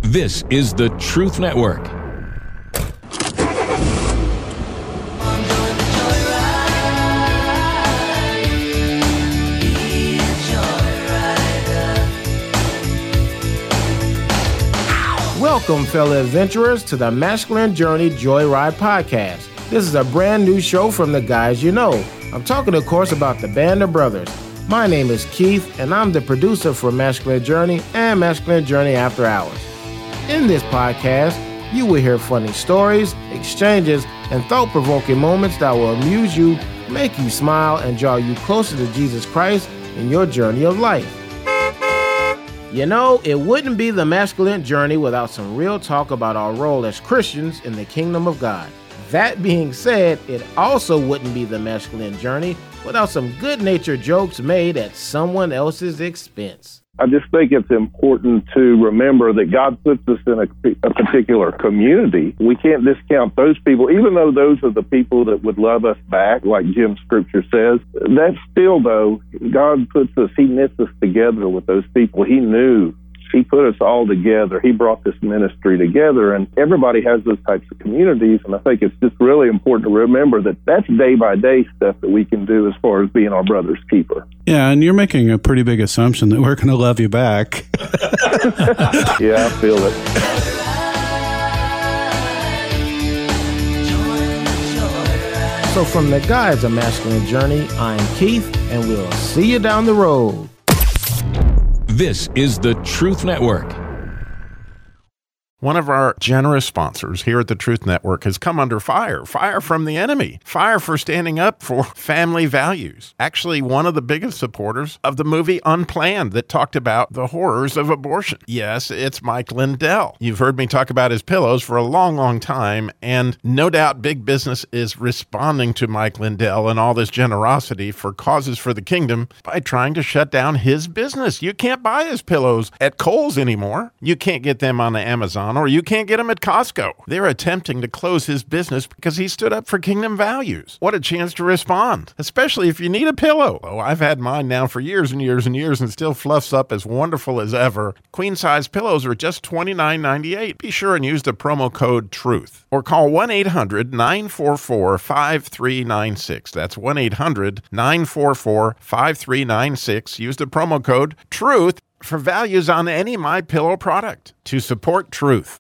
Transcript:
This is the Truth Network. Welcome, fellow adventurers, to the Masculine Journey Joyride podcast. This is a brand new show from the guys you know. I'm talking, of course, about the Band of Brothers. My name is Keith, and I'm the producer for Masculine Journey and Masculine Journey After Hours. In this podcast, you will hear funny stories, exchanges, and thought-provoking moments that will amuse you, make you smile, and draw you closer to Jesus Christ in your journey of life. You know, it wouldn't be the Masculine Journey without some real talk about our role as Christians in the kingdom of God. That being said, it also wouldn't be the Masculine Journey without some good-natured jokes made at someone else's expense. I just think it's important to remember that God puts us in a particular community. We can't discount those people, even though those are the people that would love us back, like Jim's scripture says. That's still, though, God puts us, He knits us together with those people. He knew. He put us all together. He brought this ministry together, and everybody has those types of communities, and I think it's just really important to remember that that's day-by-day stuff that we can do as far as being our brother's keeper. Yeah, and you're making a pretty big assumption that we're going to love you back. Yeah, I feel it. So from the guys of Masculine Journey, I'm Keith, and we'll see you down the road. This is the Truth Network. One of our generous sponsors here at the Truth Network has come under fire from the enemy, fire for standing up for family values. Actually, one of the biggest supporters of the movie Unplanned that talked about the horrors of abortion. Yes, it's Mike Lindell. You've heard me talk about his pillows for a long, long time, and no doubt big business is responding to Mike Lindell and all this generosity for causes for the kingdom by trying to shut down his business. You can't buy his pillows at Kohl's anymore. You can't get them on the Amazon, or you can't get them at Costco. They're attempting to close his business because he stood up for kingdom values. What a chance to respond, especially if you need a pillow. Oh, I've had mine now for years and years and years and still fluffs up as wonderful as ever. Queen-size pillows are just $29.98. Be sure and use the promo code TRUTH or call 1-800-944-5396. That's 1-800-944-5396. Use the promo code TRUTH for values on any MyPillow product to support truth.